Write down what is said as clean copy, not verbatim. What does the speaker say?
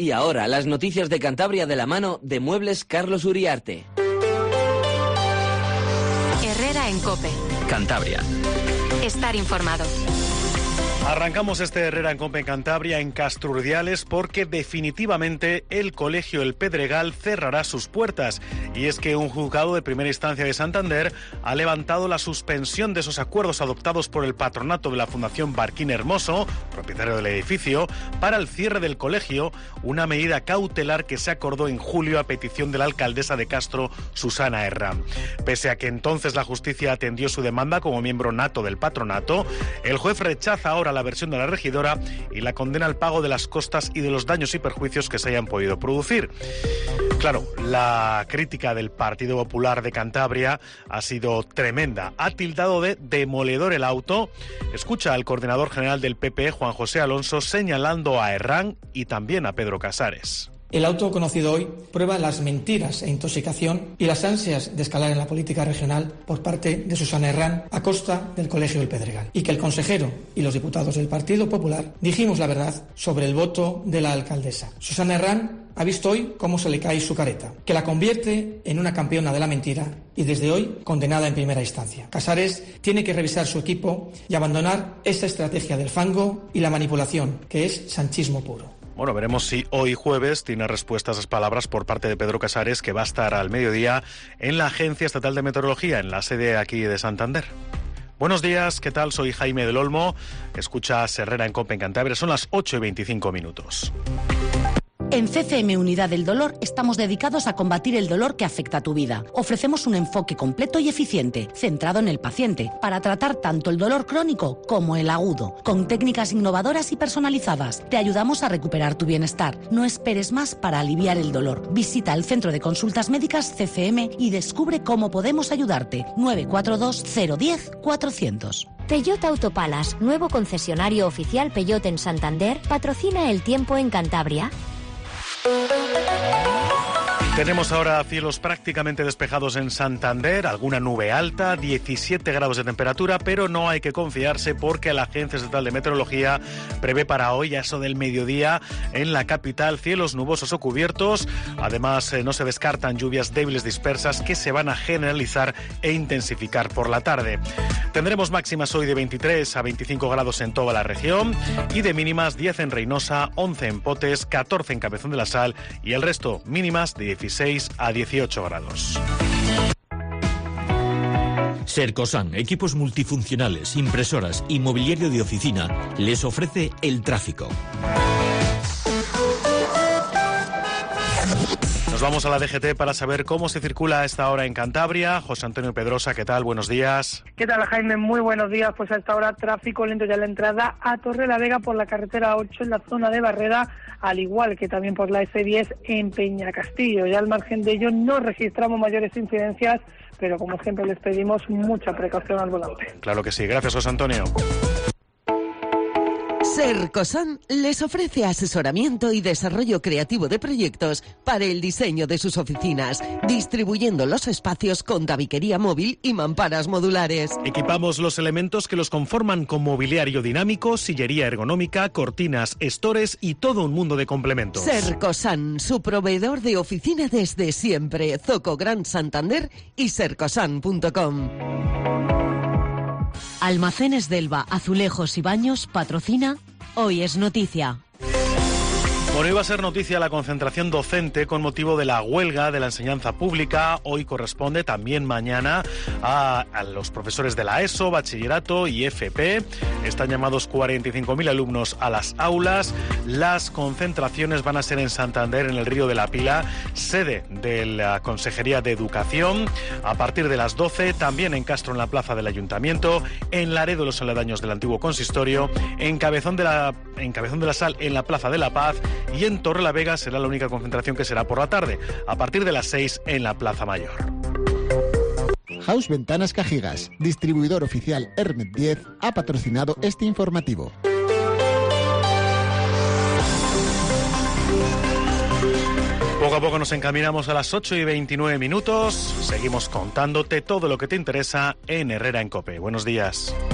Y ahora, las noticias de Cantabria de la mano de Muebles Carlos Uriarte. Herrera en COPE. Cantabria. Estar informado. Arrancamos este Herrera en COPE en Cantabria, en Castrurdiales, porque definitivamente el Colegio El Pedregal cerrará sus puertas. Y es que un juzgado de primera instancia de Santander ha levantado la suspensión de esos acuerdos adoptados por el patronato de la Fundación Barquín Hermoso, propietario del edificio, para el cierre del colegio, una medida cautelar que se acordó en julio a petición de la alcaldesa de Castro, Susana Herrán. Pese a que entonces la justicia atendió su demanda como miembro nato del patronato, el juez rechaza ahora la versión de la regidora y la condena al pago de las costas y de los daños y perjuicios que se hayan podido producir. Claro, la crítica del Partido Popular de Cantabria ha sido tremenda. Ha tildado de demoledor el auto. Escucha al coordinador general del PP, Juan José Alonso, señalando a Herrán y también a Pedro Casares. El auto conocido hoy prueba las mentiras e intoxicación y las ansias de escalar en la política regional por parte de Susana Herrán a costa del Colegio del Pedregal. Y que el consejero y los diputados del Partido Popular dijimos la verdad sobre el voto de la alcaldesa. Susana Herrán ha visto hoy cómo se le cae su careta, que la convierte en una campeona de la mentira y desde hoy condenada en primera instancia. Casares tiene que revisar su equipo y abandonar esa estrategia del fango y la manipulación, que es sanchismo puro. Bueno, veremos si hoy jueves tiene respuesta a esas palabras por parte de Pedro Casares, que va a estar al mediodía en la Agencia Estatal de Meteorología, en la sede aquí de Santander. Buenos días, ¿qué tal? Soy Jaime del Olmo. Escuchas Herrera en COPE en Cantabria. Son las 8:25. En CCM Unidad del Dolor estamos dedicados a combatir el dolor que afecta a tu vida. Ofrecemos un enfoque completo y eficiente, centrado en el paciente, para tratar tanto el dolor crónico como el agudo. Con técnicas innovadoras y personalizadas, te ayudamos a recuperar tu bienestar. No esperes más para aliviar el dolor. Visita el Centro de Consultas Médicas CCM y descubre cómo podemos ayudarte. 942 010 400. Peugeot Autopalas, nuevo concesionario oficial Peugeot en Santander, patrocina el tiempo en Cantabria. Tenemos ahora cielos prácticamente despejados en Santander, alguna nube alta, 17 grados de temperatura, pero no hay que confiarse porque la Agencia Estatal de Meteorología prevé para hoy, a eso del mediodía, en la capital, cielos nubosos o cubiertos. Además, no se descartan lluvias débiles dispersas que se van a generalizar e intensificar por la tarde. Tendremos máximas hoy de 23 a 25 grados en toda la región y de mínimas 10 en Reynosa, 11 en Potes, 14 en Cabezón de la Sal y el resto mínimas de 16 a 18 grados. Sercosan, equipos multifuncionales, impresoras y mobiliario de oficina, les ofrece el tráfico. Nos vamos a la DGT para saber cómo se circula a esta hora en Cantabria. José Antonio Pedrosa, ¿qué tal? Buenos días. ¿Qué tal, Jaime? Muy buenos días. Pues a esta hora tráfico lento ya en la entrada a Torrelavega por la carretera 8 en la zona de Barrera, al igual que también por la S10 en Peñacastillo. Ya al margen de ello no registramos mayores incidencias, pero como siempre les pedimos mucha precaución al volante. Claro que sí. Gracias, José Antonio. Sercosan les ofrece asesoramiento y desarrollo creativo de proyectos para el diseño de sus oficinas, distribuyendo los espacios con tabiquería móvil y mamparas modulares. Equipamos los elementos que los conforman con mobiliario dinámico, sillería ergonómica, cortinas, estores y todo un mundo de complementos. Sercosan, su proveedor de oficina desde siempre. Zoco Gran Santander y sercosan.com. Almacenes Delva, Azulejos y Baños patrocina Hoy es Noticia. Bueno, iba a ser noticia la concentración docente con motivo de la huelga de la enseñanza pública. Hoy corresponde también mañana a los profesores de la ESO, bachillerato y FP. Están llamados 45.000 alumnos a las aulas. Las concentraciones van a ser en Santander, en el Río de la Pila, sede de la Consejería de Educación, a partir de las 12, también en Castro, en la plaza del Ayuntamiento, en Laredo, los aledaños del antiguo consistorio, en Cabezón de la Sal, en la Plaza de la Paz, y en Torrelavega será la única concentración que será por la tarde, a partir de las 6 en la Plaza Mayor. House Ventanas Cajigas, distribuidor oficial Hermet 10, ha patrocinado este informativo. Poco a poco nos encaminamos a las 8:29. Seguimos contándote todo lo que te interesa en Herrera en COPE. Buenos días.